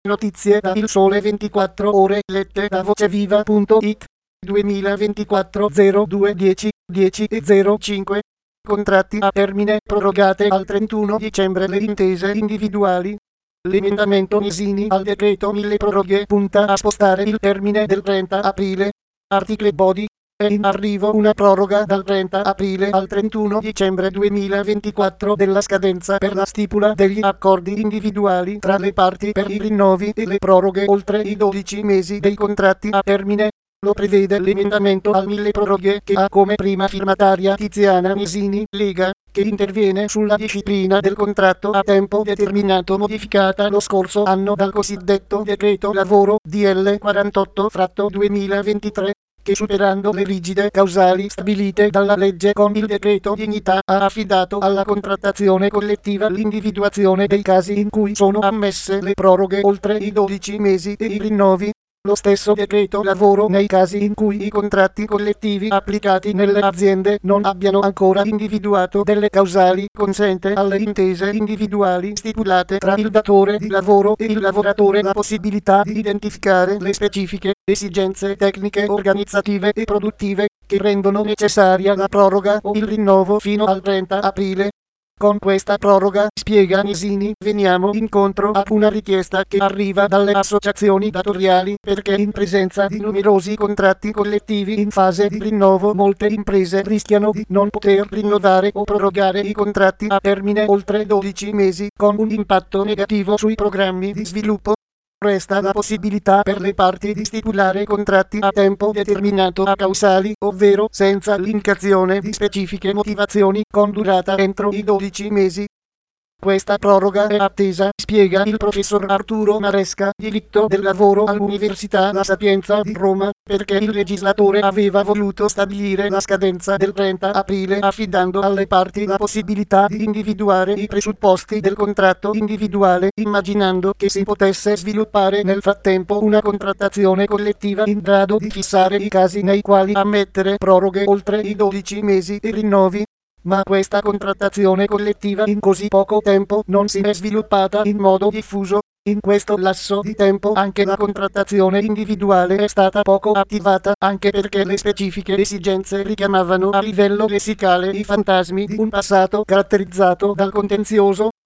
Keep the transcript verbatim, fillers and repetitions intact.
Notizie da Il Sole ventiquattro Ore lette da voceviva punto it duemilaventiquattro zero due dieci dieci e zero cinque. Contratti a termine prorogate al trentuno dicembre le intese individuali. L'emendamento Nisini al decreto mille proroghe punta a spostare il termine del trenta aprile. Article Body. È in arrivo una proroga dal trenta aprile al trentuno dicembre duemilaventiquattro della scadenza per la stipula degli accordi individuali tra le parti per i rinnovi e le proroghe oltre i dodici mesi dei contratti a termine. Lo prevede l'emendamento al mille proroghe che ha come prima firmataria Tiziana Nisini, Lega, che interviene sulla disciplina del contratto a tempo determinato modificata lo scorso anno dal cosiddetto decreto lavoro D L quarantotto duemilaventitré. Che superando le rigide causali stabilite dalla legge con il decreto dignità ha affidato alla contrattazione collettiva l'individuazione dei casi in cui sono ammesse le proroghe oltre i dodici mesi e i rinnovi. Lo stesso decreto lavoro nei casi in cui i contratti collettivi applicati nelle aziende non abbiano ancora individuato delle causali consente alle intese individuali stipulate tra il datore di lavoro e il lavoratore la possibilità di identificare le specifiche esigenze tecniche, organizzative e produttive che rendono necessaria la proroga o il rinnovo fino al trenta aprile. Con questa proroga, spiega Nisini, veniamo incontro a una richiesta che arriva dalle associazioni datoriali perché in presenza di numerosi contratti collettivi in fase di rinnovo molte imprese rischiano di non poter rinnovare o prorogare i contratti a termine oltre dodici mesi con un impatto negativo sui programmi di sviluppo. Resta la possibilità per le parti di stipulare contratti a tempo determinato a causali, ovvero senza l'indicazione di specifiche motivazioni con durata entro i dodici mesi. Questa proroga è attesa, spiega il professor Arturo Maresca, diritto del lavoro all'Università La Sapienza di Roma, perché il legislatore aveva voluto stabilire la scadenza del trenta aprile affidando alle parti la possibilità di individuare i presupposti del contratto individuale, immaginando che si potesse sviluppare nel frattempo una contrattazione collettiva in grado di fissare i casi nei quali ammettere proroghe oltre i dodici mesi e rinnovi. Ma questa contrattazione collettiva in così poco tempo non si è sviluppata in modo diffuso. In questo lasso di tempo anche la contrattazione individuale è stata poco attivata, anche perché le specifiche esigenze richiamavano a livello lessicale i fantasmi di un passato caratterizzato dal contenzioso,